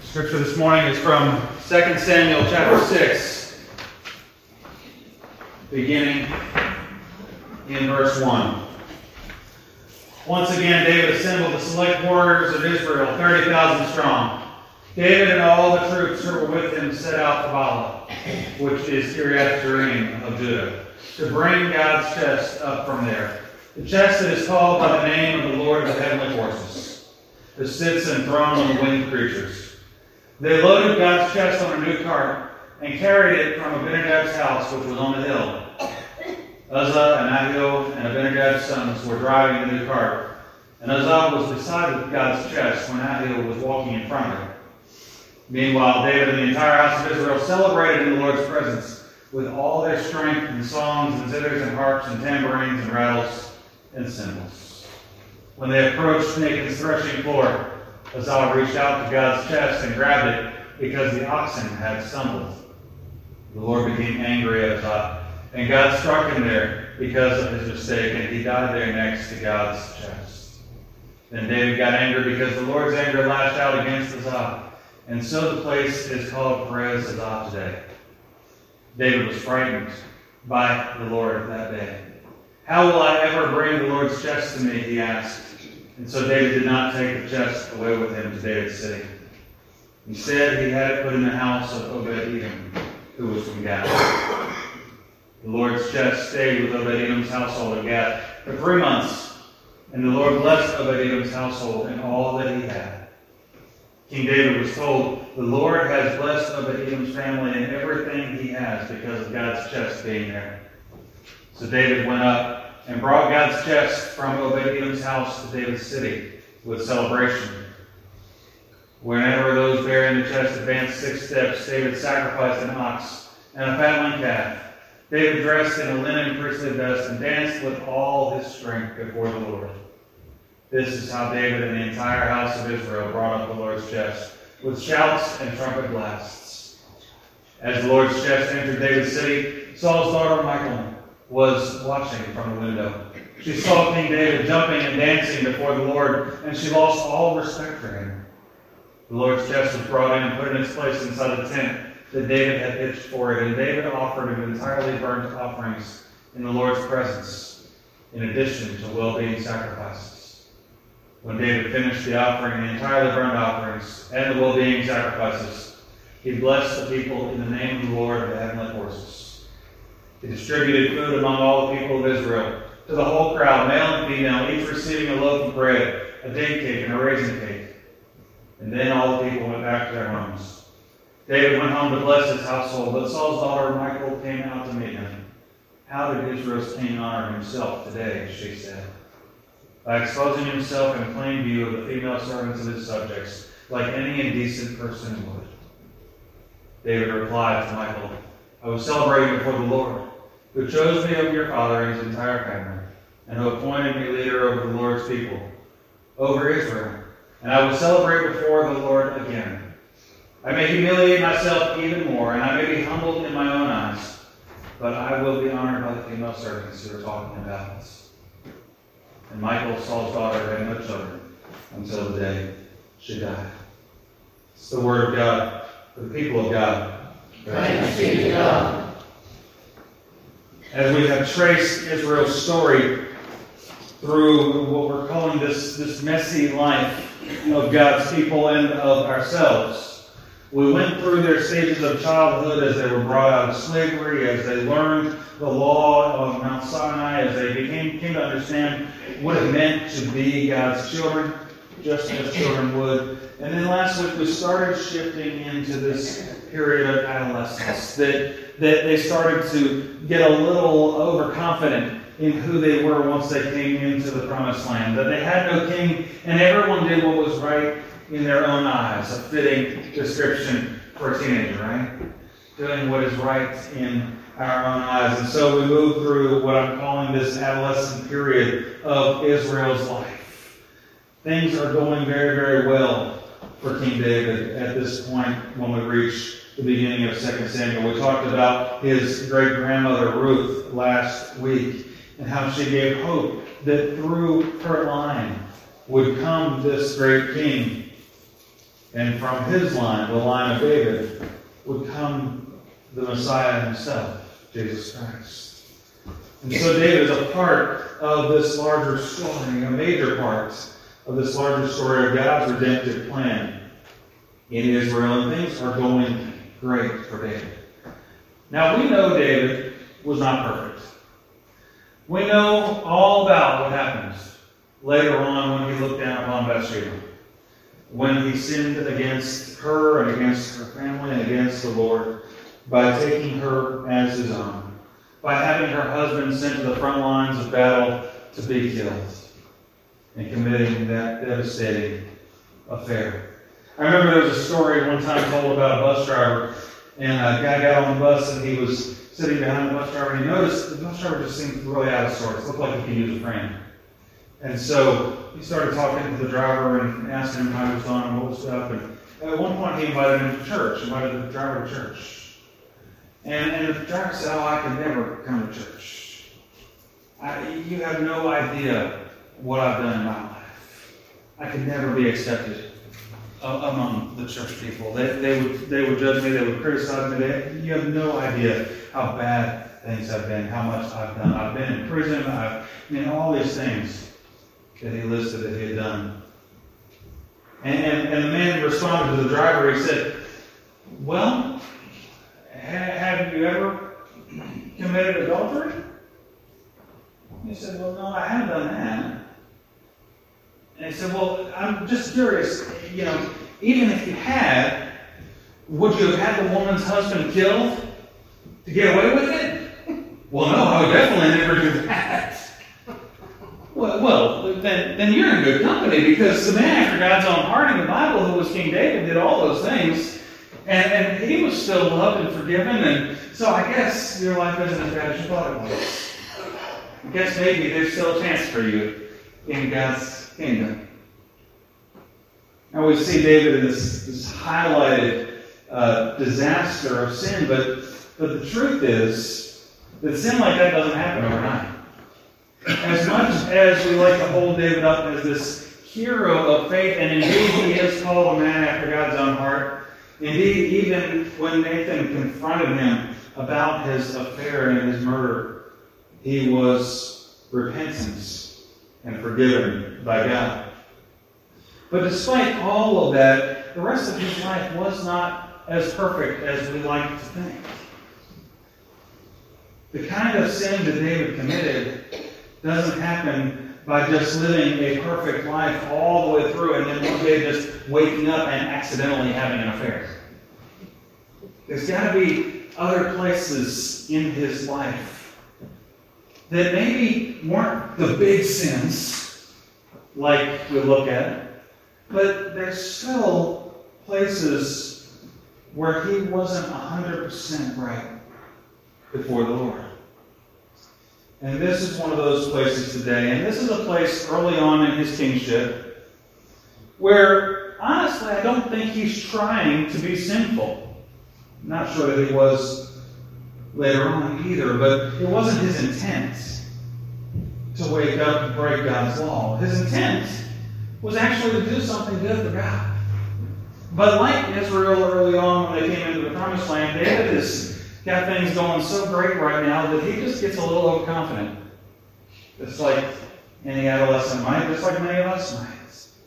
Scripture this morning is from 2 Samuel chapter 6, beginning in verse 1. Once again, David assembled the select warriors of Israel, 30,000 strong. David and all the troops who were with him set out for Baalah, which is Kiriath-Jearim of Judah, to bring God's chest up from there. The chest that is called by the name of the Lord of the heavenly forces, that sits enthroned on the winged creatures. They loaded God's chest on a new cart and carried it from Abinadab's house, which was on the hill. Uzzah and Ahio and Abinadab's sons were driving the new cart, and Uzzah was beside God's chest when Ahio was walking in front of it. Meanwhile, David and the entire house of Israel celebrated in the Lord's presence with all their strength and songs and zithers and harps and tambourines and rattles and cymbals. When they approached Nathan's threshing floor, Uzzah reached out to God's chest and grabbed it because the oxen had stumbled. The Lord became angry at Uzzah, and God struck him there because of his mistake, and he died there next to God's chest. Then David got angry because the Lord's anger lashed out against Uzzah, and so the place is called Perez Uzzah today. David was frightened by the Lord that day. How will I ever bring the Lord's chest to me, he asked. And so David did not take the chest away with him to David's city. Instead, he had it put in the house of Obed-Edom, who was from Gath. The Lord's chest stayed with Obed-Edom's household in Gath for 3 months, and the Lord blessed Obed-Edom's household and all that he had. King David was told, "The Lord has blessed Obed-Edom's family and everything he has because of God's chest being there." So David went up and brought God's chest from Obed-Edom's house to David's city with celebration. Whenever those bearing the chest advanced 6 steps, David sacrificed an ox and a fatling calf. David dressed in a linen priestly vest and danced with all his strength before the Lord. This is how David and the entire house of Israel brought up the Lord's chest, with shouts and trumpet blasts. As the Lord's chest entered David's city, Saul's daughter Michal was watching from the window. She saw King David jumping and dancing before the Lord, and she lost all respect for him. The Lord's chest was brought in and put in its place inside the tent that David had pitched for it, and David offered him entirely burnt offerings in the Lord's presence, in addition to well-being sacrifices. When David finished the offering, the entirely burnt offerings, and the well-being sacrifices, he blessed the people in the name of the Lord of the heavenly forces. He distributed food among all the people of Israel, to the whole crowd, male and female, each receiving a loaf of bread, a date cake, and a raisin cake. And then all the people went back to their homes. David went home to bless his household, but Saul's daughter Michal came out to meet him. "How did Israel's king honor himself today?" she said. "By exposing himself in plain view of the female servants of his subjects, like any indecent person would." David replied to Michal, "I was celebrating before the Lord, who chose me over your father and his entire family, and who appointed me leader over the Lord's people, over Israel. And I will celebrate before the Lord again. I may humiliate myself even more, and I may be humbled in my own eyes, but I will be honored by the female servants who are talking about us." And Michal, Saul's daughter, had no children until the day she died. It's the word of God for the people of God. Thanks be to God. As we have traced Israel's story through what we're calling this messy life of God's people and of ourselves, we went through their stages of childhood as they were brought out of slavery, as they learned the law of Mount Sinai, as they came to understand what it meant to be God's children, just as children would. And then last week we started shifting into this period of adolescence, that they started to get a little overconfident in who they were once they came into the promised land, that they had no king and everyone did what was right in their own eyes, a fitting description for a teenager, right? Doing what is right in our own eyes. And so we move through what I'm calling this adolescent period of Israel's life. Things are going very, very well for King David at this point when we reach the beginning of 2 Samuel. We talked about his great-grandmother Ruth last week and how she gave hope that through her line would come this great king. And from his line, the line of David, would come the Messiah himself, Jesus Christ. And so David is a part of this larger story, a major part of this larger story of God's redemptive plan in Israel, and things are going great for David. Now, we know David was not perfect. We know all about what happens later on when he looked down upon Bathsheba, when he sinned against her and against her family and against the Lord by taking her as his own, by having her husband sent to the front lines of battle to be killed, and committing that devastating affair. I remember there was a story one time told about a bus driver, and a guy got on the bus and he was sitting behind the bus driver, and he noticed the bus driver just seemed really out of sorts. Looked like he could use a friend. And so he started talking to the driver and asking him how he was doing and what was up. And at one point he invited him to church, invited the driver to church. And the driver said, "Oh, I could never come to church. You have no idea what I've done in my life. I could never be accepted among the church people. They would judge me, they would criticize me. You have no idea how bad things have been, how much I've done. I've been in prison, all these things that he listed that he had done." And the man responded to the driver. He said, "Well, have you ever committed adultery?" He said, "Well, no, I haven't done that." And he said, "Well, I'm just curious, even if you had, would you have had the woman's husband killed to get away with it?" "Well, no, I would definitely never do that." Well, then you're in good company, because the man after God's own heart in the Bible, who was King David, did all those things, and he was still loved and forgiven, and so I guess your life isn't as bad as you thought it was. I guess maybe there's still a chance for you in God's kingdom. Now we see David in this highlighted disaster of sin, but the truth is that sin like that doesn't happen overnight. As much as we like to hold David up as this hero of faith, and indeed he is called a man after God's own heart, indeed even when Nathan confronted him about his affair and his murder, he was repentant and forgiven by God. But despite all of that, the rest of his life was not as perfect as we like to think. The kind of sin that David committed doesn't happen by just living a perfect life all the way through and then one day just waking up and accidentally having an affair. There's got to be other places in his life that maybe weren't the big sins like we look at, but there's still places where he wasn't 100% right before the Lord. And this is one of those places today. And this is a place early on in his kingship where, honestly, I don't think he's trying to be sinful. I'm not sure that he was later on either, but it wasn't his intent to wake up and break God's law. His intent was actually to do something good for God. But like Israel early on when they came into the Promised Land, David has got things going so great right now that he just gets a little overconfident. Just like any adolescent might, just like many of us might.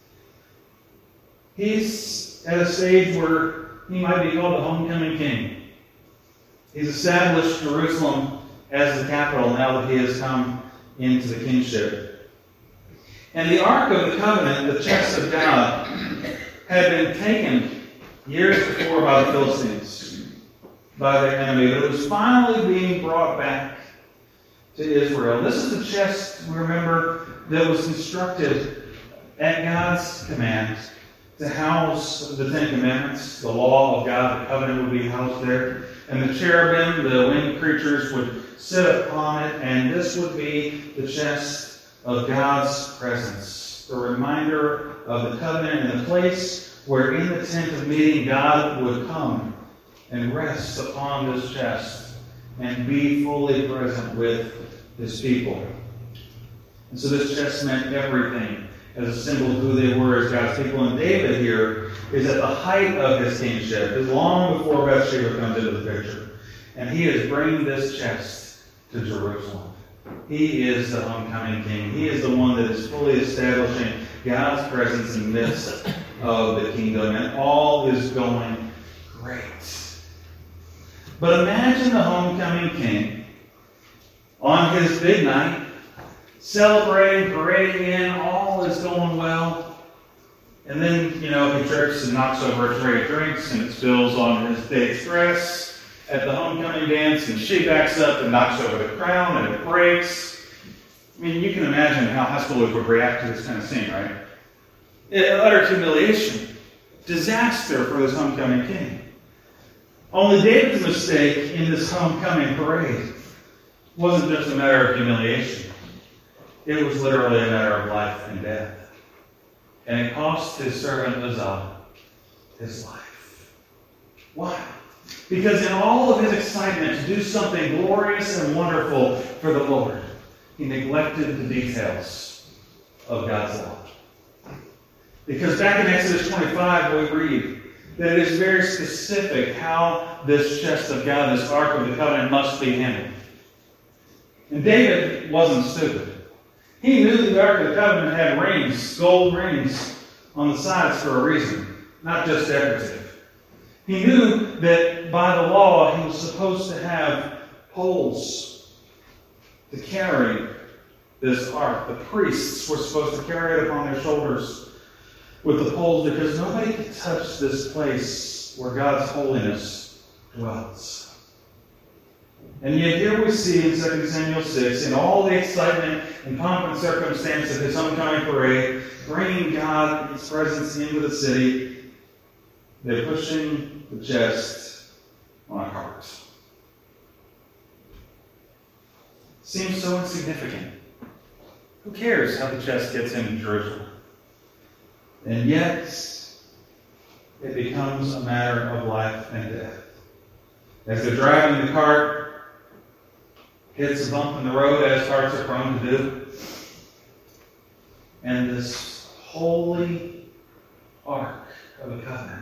He's at a stage where he might be called the homecoming king. He's established Jerusalem as the capital now that he has come into the kingship. And the Ark of the Covenant, the chest of God, had been taken years before by the Philistines, by their enemy. But it was finally being brought back to Israel. This is the chest, remember, that was constructed at God's command to house the Ten Commandments, the law of God, the covenant would be housed there. And the cherubim, the winged creatures, would sit upon it, and this would be the chest of God's presence, the reminder of the covenant and the place where in the tent of meeting God would come and rest upon this chest and be fully present with his people. And so this chest meant everything. as a symbol of who they were as God's people. And David here is at the height of his kingship, is long before Bathsheba comes into the picture. And he is bringing this chest to Jerusalem. He is the homecoming king. He is the one that is fully establishing God's presence in the midst of the kingdom. And all is going great. But imagine the homecoming king on his big night, celebrating, parading in, all is going well. And then, he trips and knocks over a tray of drinks and it spills on his date's dress at the homecoming dance, and she backs up and knocks over the crown and it breaks. I mean, you can imagine how high schoolers would react to this kind of scene, right? Utter humiliation, disaster for this homecoming king. Only David's mistake in this homecoming parade wasn't just a matter of humiliation. It was literally a matter of life and death. And it cost his servant Uzzah his life. Why? Because in all of his excitement to do something glorious and wonderful for the Lord, he neglected the details of God's law. Because back in Exodus 25, we read that it is very specific how this chest of God, this Ark of the Covenant, must be handled. And David wasn't stupid. He knew the Ark of the Covenant had rings, gold rings, on the sides for a reason, not just decorative. He knew that by the law he was supposed to have poles to carry this ark. The priests were supposed to carry it upon their shoulders with the poles because nobody could touch this place where God's holiness dwells. And yet here we see in 2 Samuel 6, in all the excitement and pomp and circumstance of his homecoming parade, bringing God and his presence into the city, they're pushing the chest on a cart. Seems so insignificant. Who cares how the chest gets into Jerusalem? And yet, it becomes a matter of life and death. As they're driving the cart, hits a bump in the road, as carts are prone to do. And this holy ark of the covenant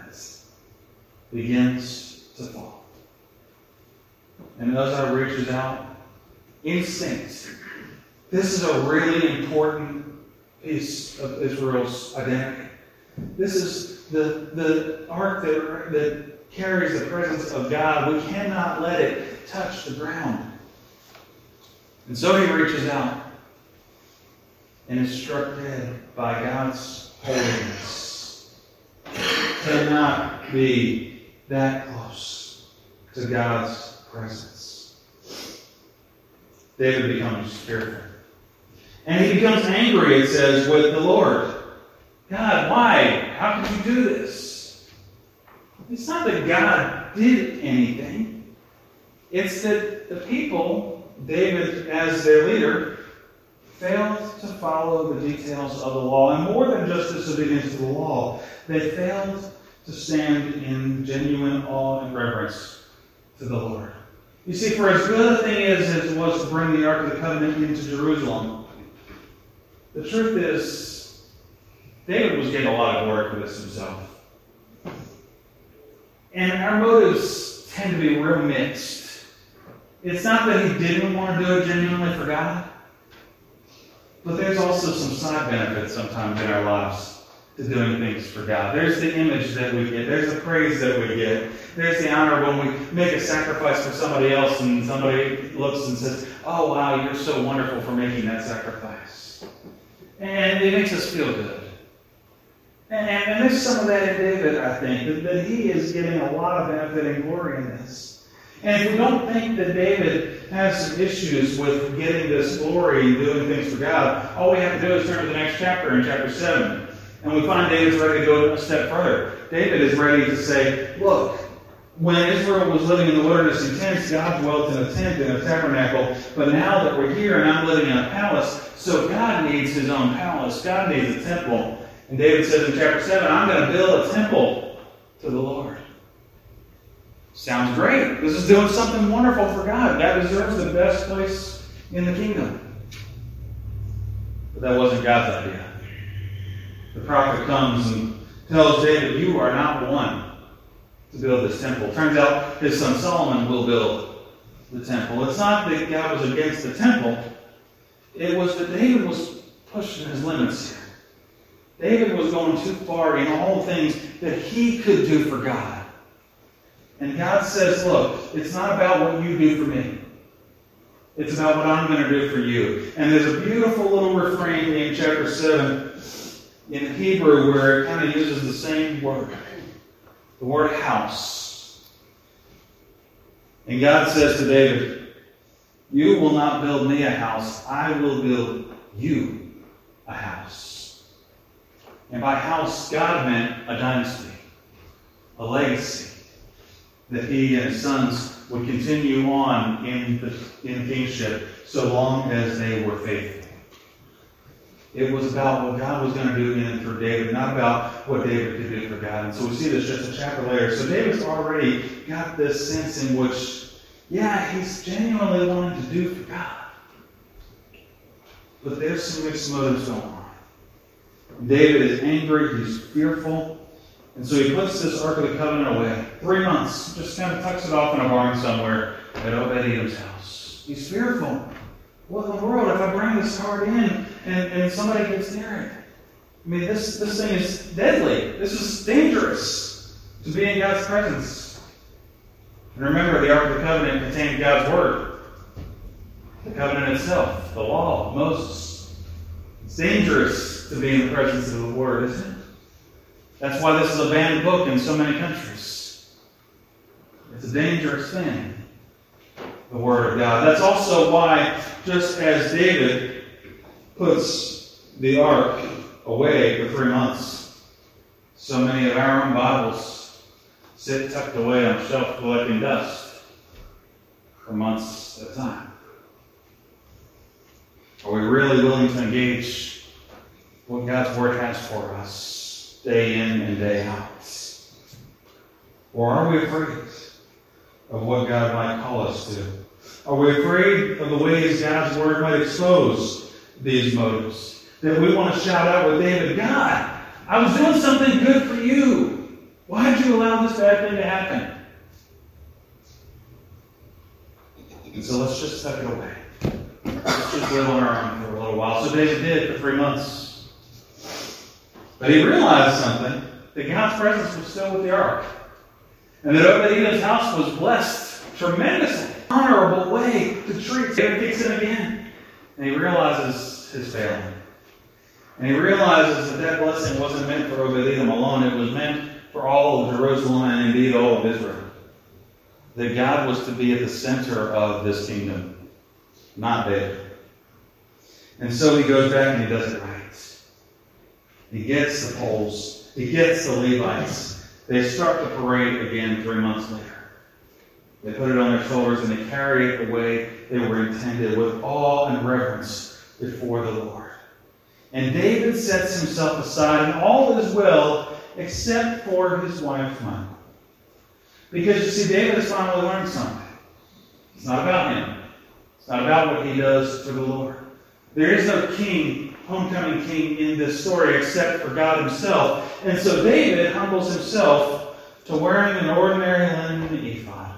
begins to fall. And Uzzah reaches out, instinct. This is a really important piece of Israel's identity. This is the ark that carries the presence of God. We cannot let it touch the ground. And so he reaches out and is struck dead by God's holiness. Cannot be that close to God's presence. David becomes fearful. And he becomes angry, it says, with the Lord. God, why? How could you do this? It's not that God did anything. It's that the people, David as their leader, failed to follow the details of the law. And more than just disobedience to the law, they failed to stand in genuine awe and reverence to the Lord. You see, for as good a thing as it was to bring the Ark of the Covenant into Jerusalem, the truth is, David was getting a lot of glory for this himself. And our motives tend to be real mixed. It's not that he didn't want to do it genuinely for God, but there's also some side benefits sometimes in our lives to doing things for God. There's the image that we get. There's the praise that we get. There's the honor when we make a sacrifice for somebody else and somebody looks and says, oh, wow, you're so wonderful for making that sacrifice. And it makes us feel good. And there's some of that in David, I think, that he is getting a lot of benefit and glory in this. And if we don't think that David has some issues with getting this glory and doing things for God, all we have to do is turn to the next chapter, in chapter 7. And we find David's ready to go a step further. David is ready to say, look, when Israel was living in the wilderness in tents, God dwelt in a tent, in a tabernacle. But now that we're here and I'm living in a palace, so God needs his own palace. God needs a temple. And David says in chapter 7, I'm going to build a temple to the Lord. Sounds great. This is doing something wonderful for God. God deserves the best place in the kingdom. But that wasn't God's idea. the prophet comes and tells David, you are not the one to build this temple. Turns out his son Solomon will build the temple. It's not that God was against the temple. It was that David was pushing his limits here. David was going too far in all things that he could do for God. And God says, look, it's not about what you do for me. It's about what I'm going to do for you. And there's a beautiful little refrain in chapter 7 in Hebrew where it kind of uses the same word. The word house. And God says to David, you will not build me a house. I will build you a house. And by house, God meant a dynasty, a legacy, that he and his sons would continue on in kingship so long as they were faithful. It was about what God was going to do in and through David, not about what David could do for God. And so we see this just a chapter later. So David's already got this sense in which, yeah, he's genuinely wanting to do for God. But there's some mixed motives going on. David is angry, he's fearful. And so he puts this Ark of the Covenant away. 3 months. Just kind of tucks it off in a barn somewhere at Obed-Edom's house. He's fearful. What in the world if I bring this card in and somebody gets near it? I mean, this thing is deadly. This is dangerous to be in God's presence. And remember, the Ark of the Covenant contained God's Word. The covenant itself, the law of Moses. It's dangerous to be in the presence of the Word, isn't it? That's why this is a banned book in so many countries. It's a dangerous thing, the Word of God. That's also why, just as David puts the ark away for 3 months, so many of our own Bibles sit tucked away on a shelf collecting dust for months at a time. Are we really willing to engage what God's Word has for us, day in and day out? Or are we afraid of what God might call us to? Are we afraid of the ways God's Word might expose these motives? That we want to shout out with David, God, I was doing something good for you. Why did you allow this bad thing to happen? And so let's just tuck it away. Let's just live on our own for a little while. So David did for 3 months. But he realized something, that God's presence was still with the ark. And that Obed-Edom's house was blessed tremendously. Honorable way to treat. David kicks in again. And he realizes his failing. And he realizes that that blessing wasn't meant for Obed-Edom alone. It was meant for all of Jerusalem and indeed all of Israel. That God was to be at the center of this kingdom, not David. And so he goes back and he does it right. He gets the poles. He gets the Levites. They start the parade again 3 months later. They put it on their shoulders and they carry it the way they were intended, with awe and reverence before the Lord. And David sets himself aside in all that is well, except for his wife, Michal. Because you see, David has finally learned something. It's not about him. It's not about what he does for the Lord. There is no king, homecoming king in this story except for God himself. And so David humbles himself to wearing an ordinary linen ephod.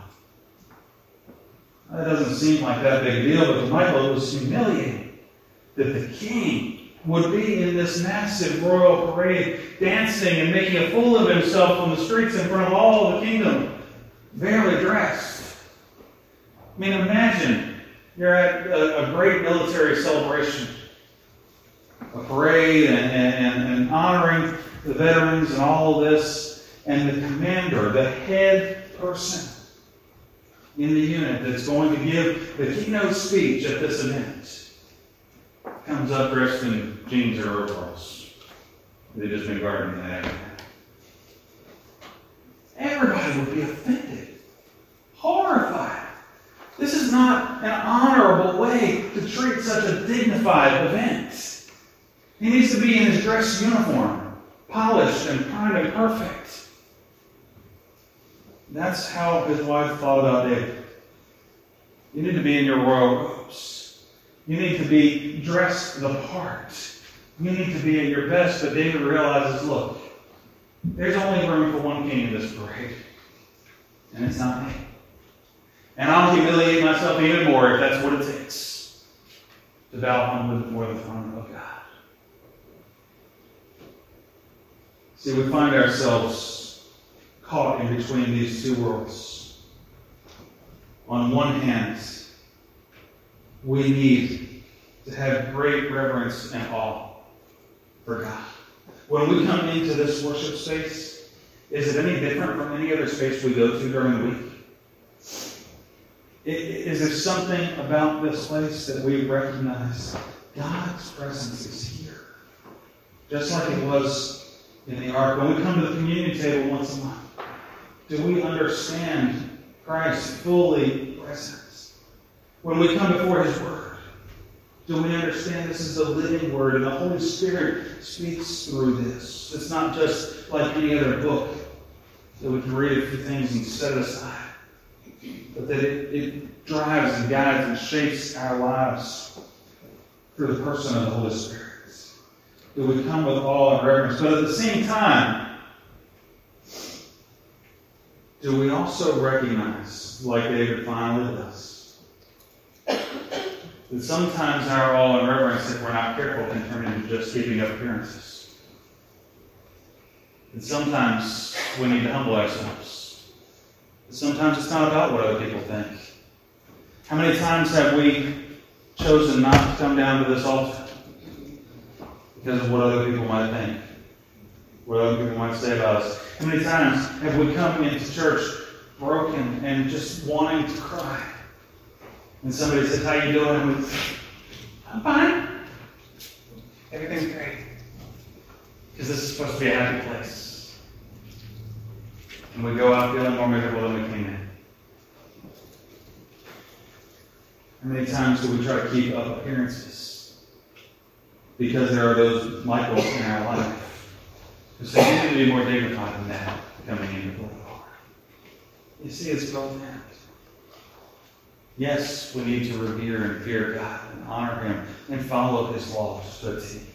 That doesn't seem like that big a deal, but to Michal it was humiliating that the king would be in this massive royal parade, dancing and making a fool of himself on the streets in front of all the kingdom, barely dressed. I mean, imagine you're at a great military celebration, a parade and honoring the veterans and all of this, and the commander, the head person in the unit that's going to give the keynote speech at this event comes up dressed in jeans or overalls. They've just been gardening that area. Everybody would be offended, horrified. This is not an honorable way to treat such a dignified event. He needs to be in his dress uniform, polished and primed and perfect. That's how his wife thought about David. You need to be in your royal robes. You need to be dressed the part. You need to be at your best, but David realizes, look, there's only room for one king in this parade. And it's not me. And I'll humiliate myself even more if that's what it takes to bow humbly before the throne of God. See, we find ourselves caught in between these two worlds. On one hand, we need to have great reverence and awe for God. When we come into this worship space, is it any different from any other space we go to during the week? Is there something about this place that we recognize God's presence is here? Just like it was in the ark. When we come to the communion table once a month, do we understand Christ fully present? When we come before His Word, do we understand this is a living Word and the Holy Spirit speaks through this? It's not just like any other book that we can read a few things and set it aside, but that it drives and guides and shapes our lives through the person of the Holy Spirit. Do we come with awe and reverence? But at the same time, do we also recognize, like David finally does, that sometimes our awe and reverence, if we're not careful, can turn into just keeping up appearances? And sometimes we need to humble ourselves. Sometimes it's not about what other people think. How many times have we chosen not to come down to this altar because of what other people might think, what other people might say about us? How many times have we come into church broken and just wanting to cry? And somebody says, "How you doing?" And we say, "I'm fine. Everything's great." Because this is supposed to be a happy place. And we go out feeling more miserable than we came in. How many times do we try to keep up appearances? Because there are those Michaels in our life who say, "You need to be more dignified than that coming in before the Lord." You see, it's both ends. Yes, we need to revere and fear God and honor Him and follow His laws to a T.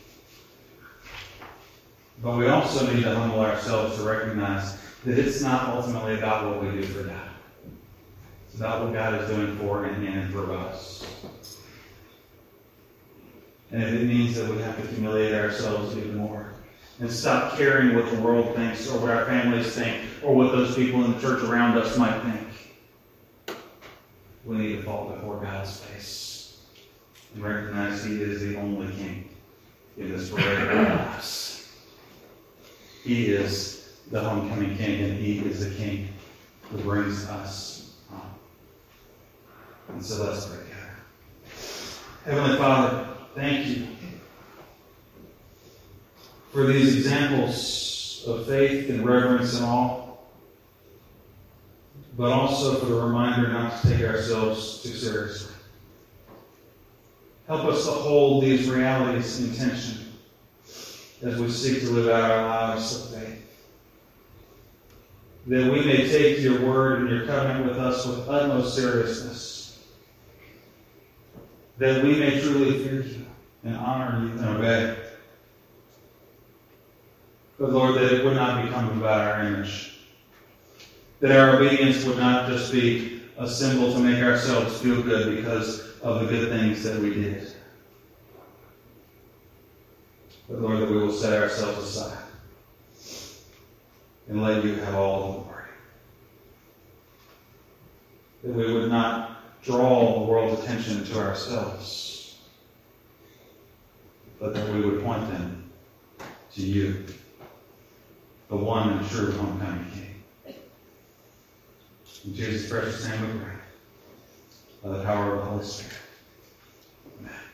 But we also need to humble ourselves to recognize that it's not ultimately about what we do for God. It's about what God is doing for and in and through us. And if it means that we have to humiliate ourselves even more and stop caring what the world thinks or what our families think or what those people in the church around us might think, we need to fall before God's face and recognize He is the only King in this parade of our lives. He is the homecoming King, and He is the King who brings us home. And so let's pray together. Heavenly Father, thank You for these examples of faith and reverence and awe, but also for the reminder not to take ourselves too seriously. Help us to hold these realities in tension as we seek to live out our lives of faith. That we may take Your word and Your covenant with us with utmost seriousness. That we may truly fear You and honor You and obey. But Lord, that it would not become about our image. That our obedience would not just be a symbol to make ourselves feel good because of the good things that we did. But Lord, that we will set ourselves aside and let You have all the glory. That we would not draw the world's attention to ourselves, but that we would point them to You, the one and true homecoming King. In Jesus' precious name we pray, by the power of the Holy Spirit. Amen.